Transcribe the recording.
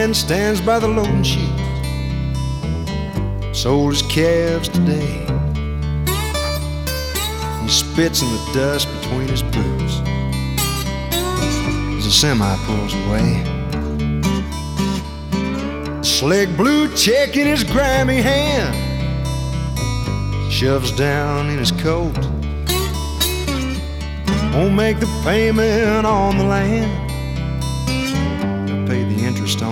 man stands by the loading sheet, sold his calves today. He spits in the dust between his boots as a semi pulls away. Slick blue check in his grimy hand, shoves down in his coat. Won't make the payment on the land, pay the interest on